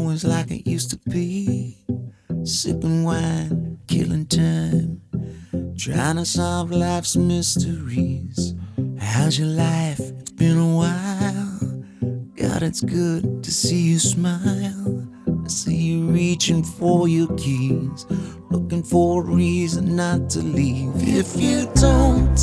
always like it used to be. Sipping wine, killing time, trying to solve life's mysteries. How's your life? It's been a while. God, it's good to see you smile. I see you reaching for your keys, looking for a reason not to leave. If you don't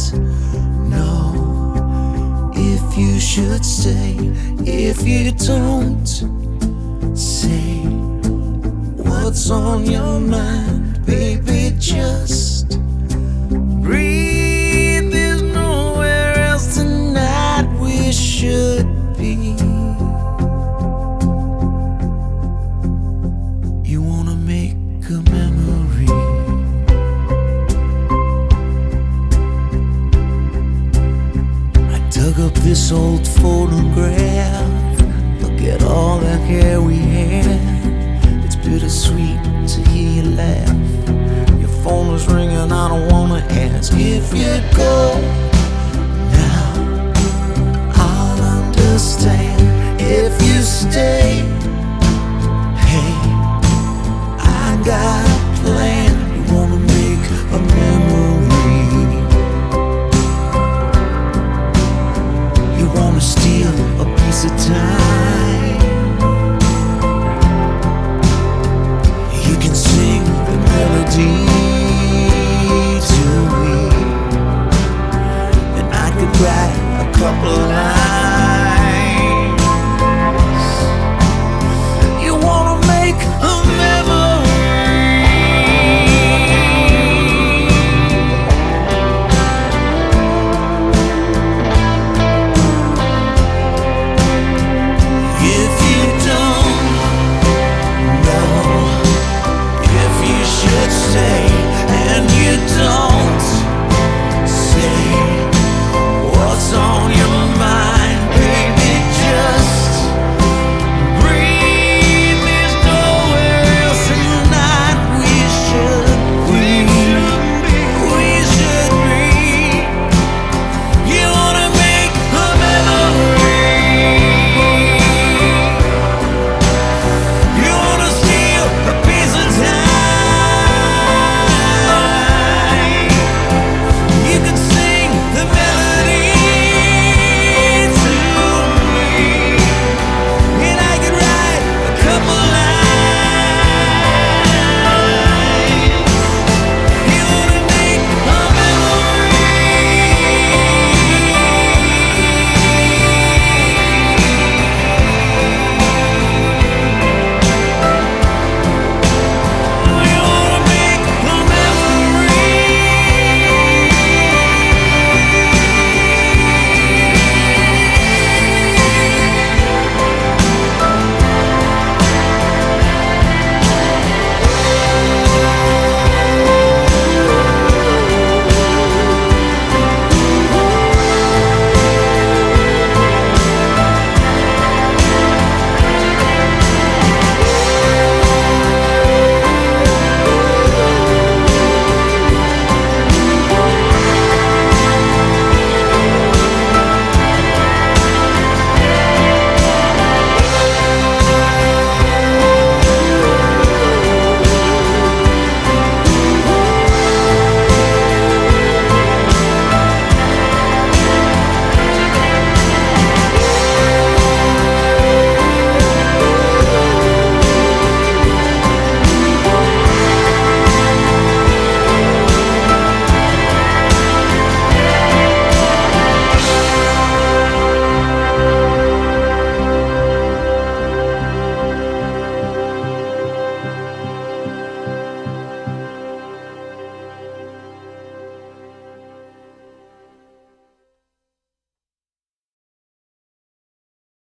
know if you should stay, if you don't say what's on your mind, baby, just breathe. There's nowhere else tonight we should be. You wanna make a memory. I dug up this old photograph. Look at all the hair we had. It's bittersweet to hear you laugh. Your phone is ringing, I don't wanna ask. If you go now, I'll understand. If you stay, hey, I got a plan. You wanna make a memory. You wanna steal a piece of time. You can sing the melody to me, and I could write a couple